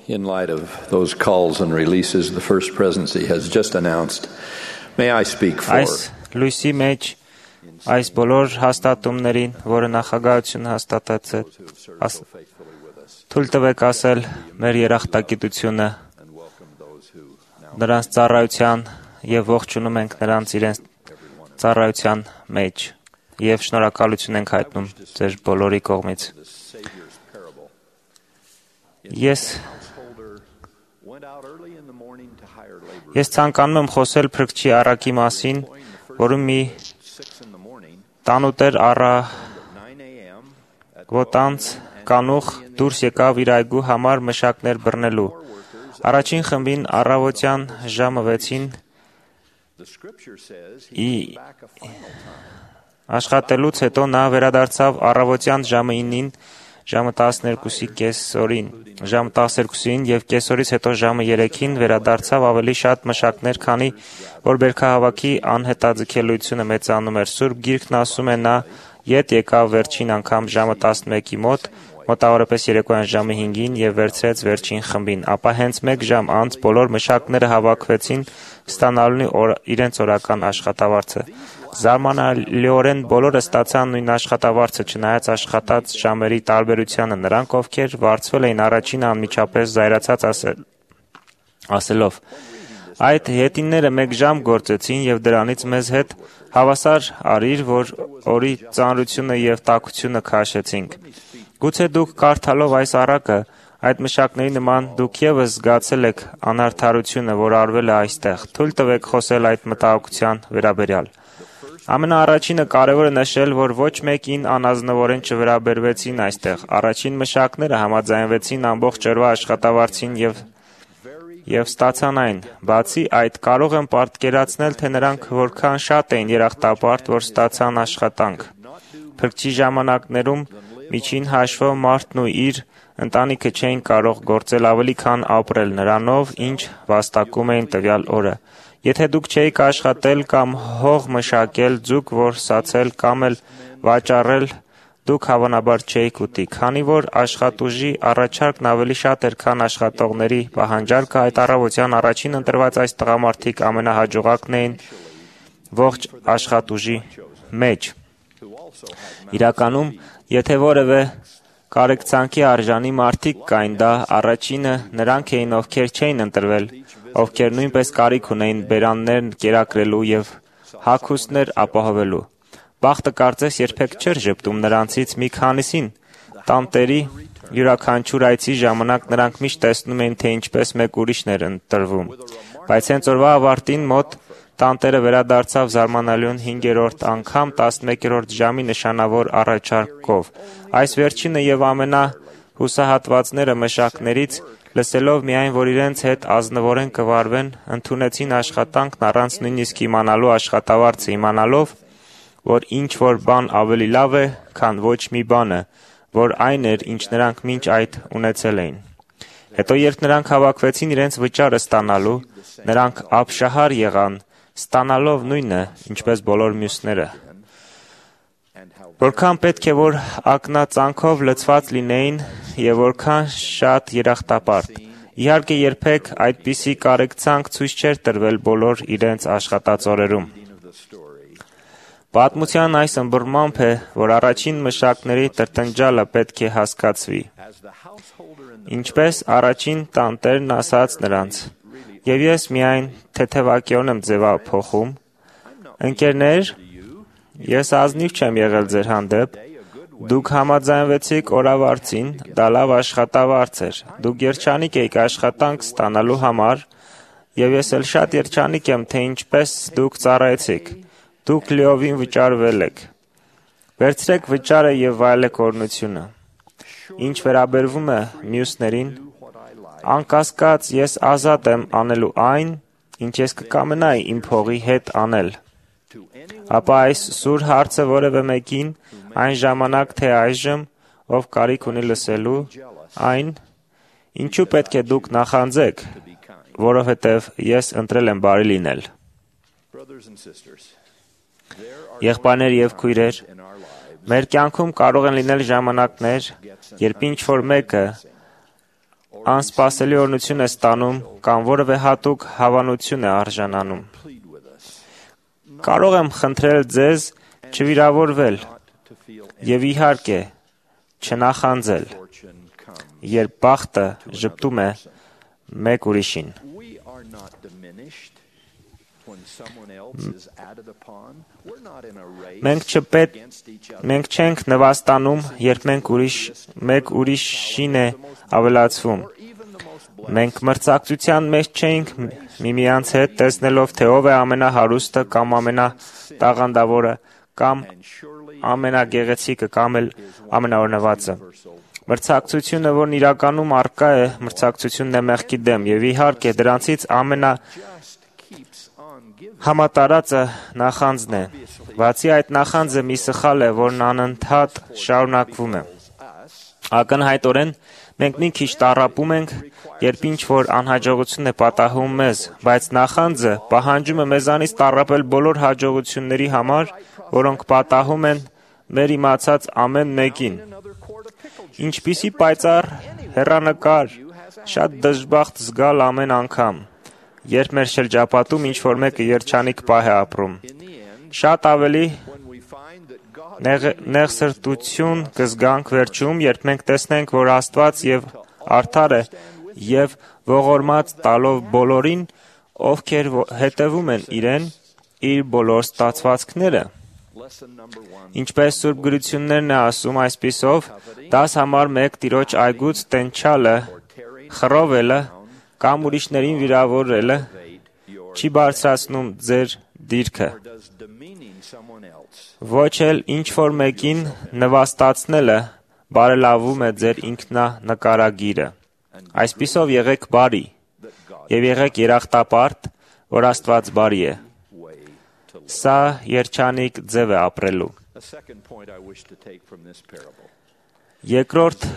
in light of those calls and releases the First Presidency has just announced, may I speak for Այս լույսի մեջ այս բոլոր հաստատումներին, որը նախագահությունը հաստատած է, թույլ տվեք ասել մեր երախտագիտությունը նրանց ծառայության եւ ողջունում ենք նրանց իրենց ծառայության մեջ եւ շնորհակալություն ենք հայտնում ձեր բոլորի կողմից։ Ես ցանկանում եմ խոսել փրկչի առակի մասին, որը մի տանուտեր առավոտանց կանուխ դուրս եկավ իր այգու համար մշակներ բռնելու։ Առաջին խմբին առավոտյան ժամը 6-ին աշխատելուց հետո նա վերադարձավ առավոտյան ժամը 9-ին, ժամը 12:30-ին եւ կեսօրից հետո ժամը 3-ին վերադարձավ ավելի շատ մշակներ, քանի որ բերքահավաքի անհետաձգելիությունը մեծանում էր։ Սուրբ Գիրքն ասում է նա ետ եկավ վերջին անգամ ժամը 11-ի մոտ, մոտավորապես երեկոյան ժամը 5-ին եւ վերցրեց վերջին խմբին, ապա հենց 1 ժամ անց բոլոր մշակները հավաքվեցին ստանալու իրենց օրական աշխատավարձը։ Զարմանալիորեն բոլորը ստացան նույն աշխատավարձը, չնայած աշխատած ժամերի տարբերությանը։ Նրանք, ովքեր վարձվել էին առաջինը, անմիջապես զայրացած ասելով. «Այդ յետինները 1 ժամ գործեցին եւ դրանից մեզ հետ հավասար արիր, որ օրի ծանրությունը եւ տաքությունը քաշեցինք»։ Գուցե դուք կարդալով այս առակը, այդ մշակների նման դուք եւս զգացել եք անարդարությունը, որ արվել է այստեղ։ Թույլ տվեք խոսել այդ մտահոգության վերաբերյալ։ Ամենաառաջինը կարևոր է նշել, որ ոչ մեկին անազնվորեն չվերաբերվեցին այստեղ։ Առաջին մշակները համաձայնվեցին ամբողջ օրվա աշխատավարձին եւ ստացան այն։ Բացի այդ, կարող եմ պատկերացնել, թե նրանք որքան շատ էին երախտապարտ, որ ստացան աշխատանք։ Փրկչի ժամանակներում միջին հաշվով մարդն ու իր ընտանիքը չէին կարող գործել ավելի, քան ապրել նրանով, ինչ վաստակում էին տվյալ օրը։ Եթե դուք չէիք աշխատել կամ հող մշակել, ձուկ որսացել կամ էլ վաճառել, դուք հավանաբար չէիք ուտի։ Քանի որ աշխատուժի առաջարկն ավելի շատ էր, քան աշխատողների պահանջարկը, այդ առավոտյան առաջին ընտրված այս տղամարդիկ ամենահաջողակն էին ողջ աշխատուժի մեջ։ Իրականում, եթե որևէ կարեկցանքի արժանի մարդիկ կային, դա առաջինը նրանք էին, ովքեր չէին ընտրվել, ովքեր նույնպես կարիք ունեին բերաններ կերակրելու եւ հագուստներ ապահովելու։ Բախտը կարծես երբեք չէր ժպտում նրանցից մի քանիսին։ Տանտերի յուրաքանչյուր այցի ժամանակ նրանք միշտ տեսնում էին, թե ինչպես մեկ ուրիշն էր ընտրվում։ Բայց հենց օրվա ավարտին մոտ տանտերը վերադարձավ զարմանալիորեն 5-րդ անգամ 11-րդ ժամի նշանավոր առաջարկով։ Այս վերջինը եւ ամենահուսահատվածները մշակներից, լսելով միայն, որ իրենց հետ ազնվորեն կվարվեն, ընդունեցին աշխատանքն առանց նույնիսկ իմանալու աշխատավարձը, իմանալով, որ ինչ որ բան ավելի լավ է, քան ոչ մի բանը, որ այն էր, ինչ նրանք մինչ այդ ունեցել էին։ Հետո երբ նրանք հավաքվեցին իրենց վճարը ստանալու, նրանք ապշահար եղան, ստանալով նույնը, ինչպես բոլոր մյուսները։ Որքան պետք է որ ակնածանքով լցված լինեին եւ որքան շատ երախտապարտ։ Իհարկե երբեք այդպիսի կարեկցանք ցույց չէր տրվել բոլոր իրենց աշխատած օրերում։ Պատմության այս ըմբռնմամբ է, որ առաջին մշակների տրտնջալը պետք է հասկացվի։ Ինչպես առաջին տանտերն ասաց նրանց. «Եվ ես միայն թեթևակիորեն եմ ձևափոխում. ընկերներ, ես ազնիվ չեմ եղել ձեր հանդեպ, դուք համաձայնվեցիք օրավարձին, դա լավ աշխատավարձ էր, դուք երջանիկ եք աշխատանք ստանալու համար, եւ ես էլ շատ երջանիկ եմ, թե ինչպես դուք ծառայեցիք, դուք լիովին վճարվել եք։ Վերցրեք վճարը եւ վայելեք օրհնությունը։ Ինչ վերաբերվում է մյուսներին, անկասկած ես ազատ եմ անելու այն, ինչ ես կկամենայի իմ փողի հետ անել։ Ապա այս սուր հարցը որևէ մեկին, այն ժամանակ թե այժմ, ով կարիք ունի լսելու, այն, ինչու պետք է դուք նախանձեք, որովհետև ես ընտրել եմ բարի լինել։ Եղբայրներ եւ քույրեր, մեր կյանքում կարող են լինել ժամանակներ, երբ ինչ-որ մեկը, անսպասելի օրհնություն է ստանում կամ որևէ հատուկ հավանություն է արժանանում։ Կարող եմ խնդրել ձեզ չվիրավորվել եւ իհարկե չնախանձել, երբ բախտը ժպտում է մեկ ուրիշին։ Մենք չենք նվաստանում, երբ մեկ ուրիշին է ավելացվում։ Մենք մրցակցության մեջ չենք միմյանց հետ տեսնելով, թե ով է ամենահարուստը կամ ամենատաղանդավորը կամ ամենագեղեցիկը կամ էլ ամենաօրհնվածը։ Մրցակցությունը, որն իրականում առկա է, մրցակցությունն է մեղքի դեմ, եւ իհարկե դրանցից համատարածը նախանձն է։ Բացի այդ, նախանձը մի սխալ է, որն անընդհատ շարունակվում է։ Ակնհայտորեն մենք մի քիչ տառապում ենք, երբ ինչ-որ անհաջողություն է պատահում մեզ, բայց նախանձը պահանջում է մեզանից տառապել բոլոր հաջողությունների համար, որոնք պատահում են մեր իմացած ամեն մեկին։ Ինչպիսի պայծառ հեռանկար, շատ դժբախտ զգալ ամեն անգամ, երբ մեր շրջապատում ինչ-որ մեկը երջանիկ պահ է ապրում։ Շատ ավելի նեղսրտություն կզգանք վերջում, երբ մենք տեսնենք, որ Աստված եւ արդար է եւ ողորմած տալով բոլորին, ովքեր հետևում են իրեն, իր բոլոր ստացվածքները։ Ինչպես Սուրբ Գրություններն է ասում այսպիսով, դաս համար մեկ Տիրոջ այգուց տենչալը, խռովելը կամ ուրիշներին վիրավորելը չի բարձրացնում ձեր դիրքը։ Ոչ էլ ինչ-որ մեկին նվաստացնելը բարելավում է ձեր ինքնանկարագիրը։ Այսպիսով եղեք բարի եւ եղեք երախտապարտ, որ Աստված բարի է։ Սա երջանիկ ձև է ապրելու։ Երկրորդ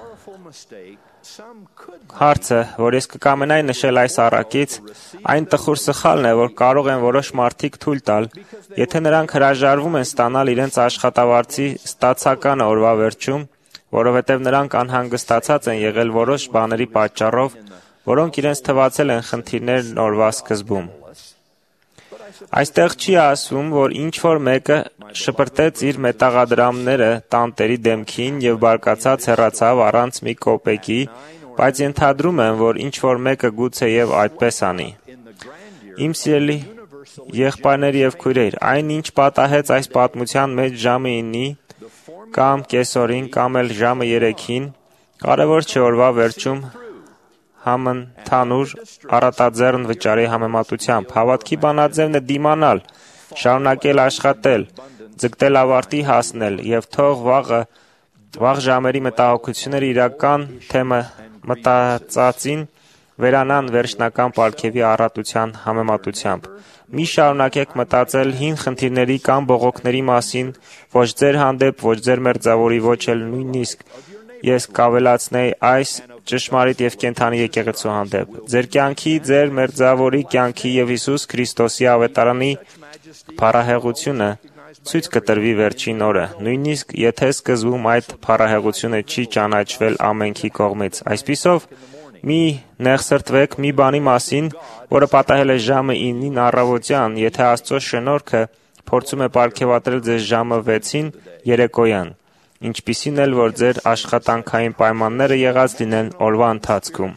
հարցը, որ ես կկամենայի նշել այս առակից, այն տխուր սխալն է, որ կարող են որոշ մարդիկ թույլ տալ, եթե նրանք հրաժարվում են ստանալ իրենց աշխատավարձի ստացականը օրվա վերջում, որովհետև նրանք անհանգստացած են եղել որոշ բաների պատճառով, որոնք իրենց թվացել են խնդիրներն օրվա սկզբում։ Այստեղ չի ասվում, որ ինչ-որ մեկը շպրտեց իր մետաղադրամները տանտերի դեմքին եւ բարկացած հեռացավ առանց մի կոպեկի, բայց ենթադրում եմ, որ ինչ-որ մեկը գուցեև այդպես անի։ Իմ սիրելի եղբայրներ եւ քույրեր, այն ինչ պատահեց այս պատմության մեջ ժամը 9-ի կամ կեսօրին կամ էլ ժամը 3-ին, կարևոր չէ օրվա վերջում համընդհանուր առատաձեռն վճարի համեմատությամբ։ Հավատքի բանաձևն է դիմանալ, շարունակել աշխատել, ձգտել ավարտի հասնել եւ թող վաղ ժամերի մտահոգությունները իրական թե մտածածին վերանան վերջնական պարգևի առատության համեմատությամբ։ Մի շարունակեք մտածել հին խնդիրների կամ բողոքների մասին, ոչ ձեր հանդեպ, ոչ ձեր մերձավորի, ոչ էլ նույնիսկ ես կավելացնեի այս ճշմարիտ եւ կենդանի եկեղեցու հանդեպ։ Ձեր կյանքի, ձեր մերձավորի կյանքի եւ Հիսուս Քրիստոսի ավետարանի փառահեղությունը ցույց կտրվի վերջին օրը, նույնիսկ եթե սկզբում այդ փառահեղությունը չի ճանաչվել ամենքի կողմից։ Այսպիսով, մի նեղսրտվեք մի բանի մասին, որը պատահել է ժամը 9-ին առավոտյան, եթե Աստծո շնորհքը փորձում է պարգևատրել ձեզ ժամը 6-ին երեկոյան, ինչպիսին էլ որ ձեր աշխատանքային պայմանները եղած լինեն օրվա ընթացքում։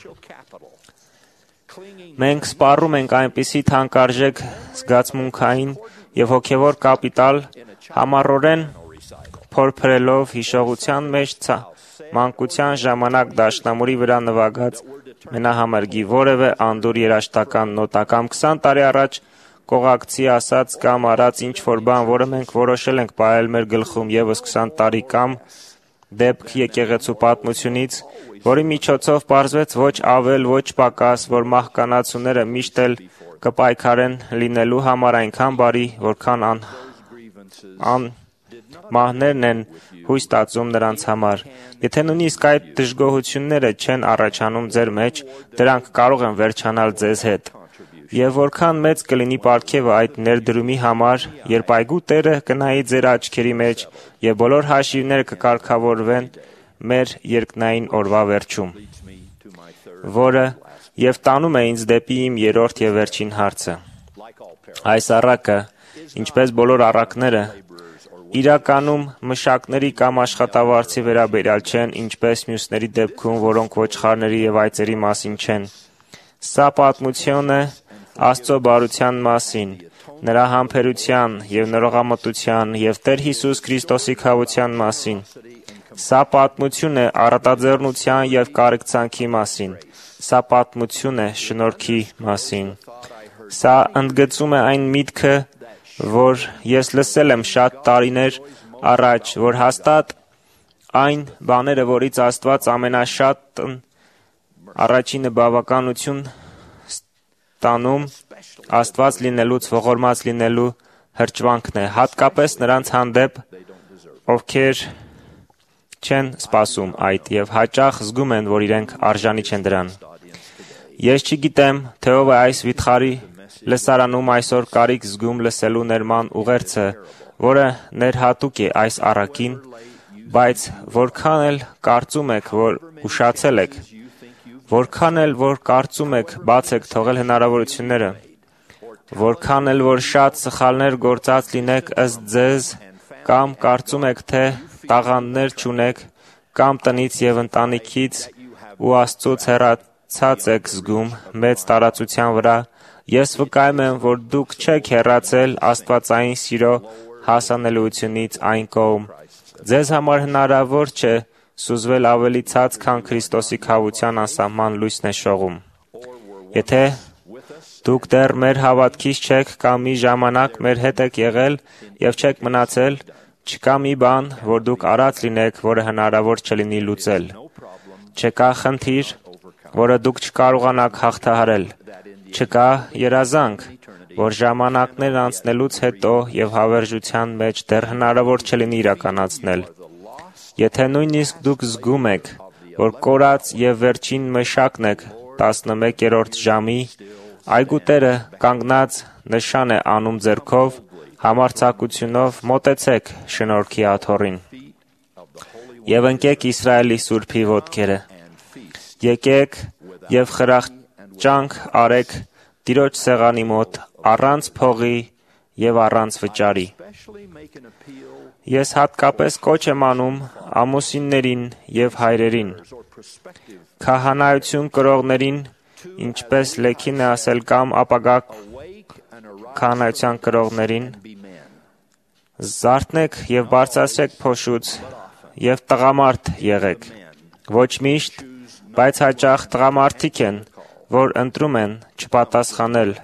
Մենք սպառում ենք այնպիսի թանկարժեք զգացմունքային եւ հոգեվոր կապիտալ, համառորեն փորփրելով հիշողության մեջ մանկության ժամանակ դաշնամուրի վրա նվագած մենահամերգի որևէ անդուր երաժշտական նոտա կամ 20 տարի առաջ կողակցի ասած կամ արած ինչ-որ բան, որը մենք որոշել ենք պահել մեր գլխում եւս 20 տարի կամ դեպք եկեղեցու պատմությունից, որի միջոցով պարզվեց ոչ ավել, ոչ պակաս, որ մահկանացուները միշտ էլ կպայքարեն լինելու համար այնքան բարի, որքան մահներն են հույս տածում նրանց համար։ Եթե նույնիսկ այդ դժգոհությունները չեն առաջանում ձեր մեջ, դրանք կարող են վերջանալ ձեզ հետ։ Եվ որքան մեծ կլինի պարգևը այդ ներդրումի համար, երբ այգու Տերը կնայի ձեր աչքերի մեջ եւ բոլոր հաշիվները կկարգավորվեն մեր երկնային օրվա վերջում։ որը եւ տանում է ինձ դեպի իմ երրորդ եւ վերջին հարցը։ Այս առակը, ինչպես բոլոր առակները, իրականում մշակների կամ աշխատավարձի վերաբերյալ չեն, ինչպես մյուսների դեպքում, որոնք ոչխարների եւ այծերի մասին չեն։ Սա պատմություն է Աստծո բարության մասին, նրա համբերության եւ նորողամտության եւ Տեր Հիսուս Քրիստոսի քավության մասին։ Սա պատմություն է առատաձեռնության եւ կարեկցանքի մասին։ Սա պատմություն է շնորհքի մասին։ Սա ընդգծում է այն միտքը, որ ես լսել եմ շատ տարիներ առաջ, որ հաստատ այն բաները, որից Աստված ամենաշատն առաջինը բավականություն ստանում, Աստված լինելուց ողորմած լինելու հրճվանքն է, հատկապես նրանց հանդեպ, ովքեր չեն սպասում այդ եւ հաճախ զգում են, որ իրենք արժանի չեն դրան։ Ես չգիտեմ, թե ով է այս վիթխարի լսարանում այսօր կարիք զգում լսելու ներման ուղերձը, որը ներհատուկ է այս առակին, բայց որքան էլ կարծում եք, որ ուշացել եք, որքան էլ որ կարծում եք բաց եք թողել հնարավորությունները, որքան էլ որ շատ սխալներ գործած լինեք ըստ ձեզ, կամ կարծում եք, թե տաղանդներ չունեք, կամ տնից եւ ընտանիքից ու Աստծուց հեռացած եք զգում մեծ տարածության վրա, ես վկայում եմ, որ դուք չեք հեռացել Աստվածային սիրո հասանելիությունից այն կողմ։ Ձեզ համար հնարավոր չէ սուզվել ավելի ցած, քան Քրիստոսի քավության անսահման լույսն է շողում։ Եթե դուք դեռ մեր հավատքից չեք կամ մի ժամանակ մեր հետ եք եղել եւ չեք մնացել, չկա մի բան, որ դուք արած լինեք, որը հնարավոր չլինի լուծել։ Չկա խնդիր, որը դուք չկարողանաք հաղթահարել։ Չկա երազանք, որ ժամանակներ անցնելուց հետո եւ հավերժության մեջ դեռ հնարավոր չլինի իրականացնել։ Եթե նույնիսկ դուք զգում եք, որ կորած եւ վերջին մշակն եք 11-րդ ժամի, այգու տերը կանգնած նշան է անում ձեռքով, համարձակությունով մոտեցեք շնորհքի աթոռին եւ ընկեք Իսրայելի Սուրբի ոտքերը։ Եկեք եւ խրախճանք արեք Տիրոջ սեղանի մոտ առանց փողի եւ առանց վճարի։ Ես հատկապես կոչ եմ անում ամուսիններին եւ հայրերին, քահանայություն կրողներին, ինչպես լեքին է ասել, կամ ապագա քահանայության կրողներին, զարթնեք եւ բարձրացրեք փոշուց եւ տղամարդ եղեք։ Ոչ միշտ, բայց հաճախ տղամարդիկ են, որ ընտրում են չպատասխանել։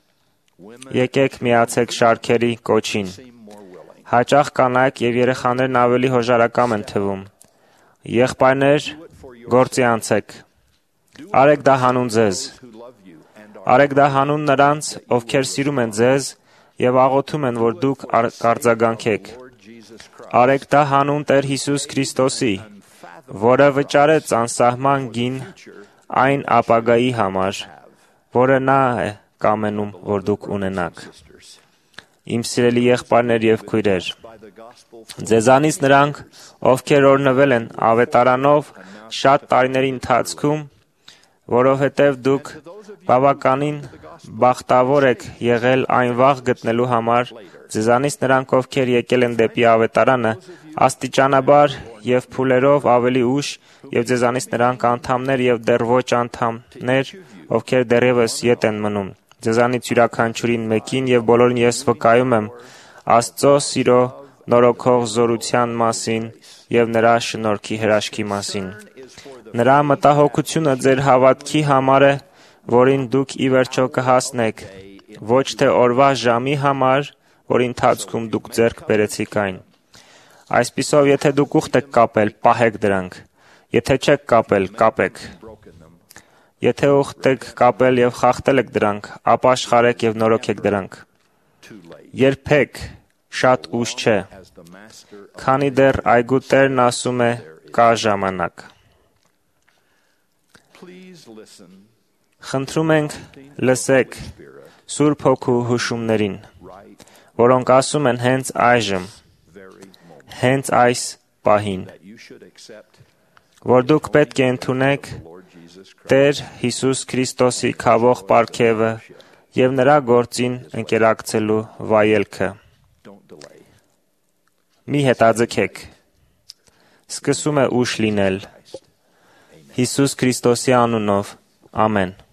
Եկեք միացեք շարքերի կոչին։ Հաճախ կանայք եւ երեխաներն ավելի հոժարակամ են թվում։ Եղբայրներ, գործի անցեք։ Արեք դա հանուն ձեզ։ Արեք դա հանուն նրանց, ովքեր սիրում են ձեզ եւ աղոթում են, որ դուք կարձագանքեք։ Արեք դա հանուն Տեր Հիսուս Քրիստոսի, որը վճարեց անսահման գին այն ապագայի համար, որը նա է կամենում, որ դուք ունենաք։ Իմ սիրելի եղբայրներ եւ քույրեր, ձեզանից նրանք, ովքեր օրհնվել են ավետարանով շատ տարիների ընթացքում, որովհետև դուք բավականին բախտավոր եք եղել այն վաղ գտնելու համար, ձեզանից նրանք, ովքեր եկել են դեպի ավետարանը, աստիճանաբար եւ փուլերով ավելի ուշ, եւ ձեզանից նրանք անդամներ եւ դեռ ոչ անդամներ, ովքեր դեռևս ետ են մնում։ Ձեզանից յուրաքանչյուրին մեկին եւ բոլորին ես վկայում եմ Աստծո սիրո նորոգող զորության մասին եւ նրա շնորհքի հրաշքի մասին։ Նրա մտահոգությունը ձեր հավատքի համար է, որին դուք ի վերջո կհասնեք, ոչ թե օրվա ժամի համար, որի ընթացքում դուք ձեռք բերեցիք այն։ Այսպիսով, եթե դուք ուխտ եք կապել, պահեք դրանք։ Եթե չեք կապել, կապեք։ Եթե ուխտ եք կապել եւ խախտել եք դրանք, ապա աշխարհեք եւ նորոգեք դրանք։ Երբեք շատ ուշ չէ, քանի դեռ այգու տերն ասում է կա ժամանակ։ Խնդրում ենք լսեք Սուրբ Հոգու հուշումներին, որոնք ասում են հենց այժմ, հենց այս պահին, որ դուք պետք է ընդունեք Տեր Հիսուս Քրիստոսի քավող պարգևը եւ նրա գործին ընկերակցելու վայելքը։ Մի հետաձգեք։ Սկսում է ուշ լինել։ Հիսուս Քրիստոսի անունով։ Ամեն։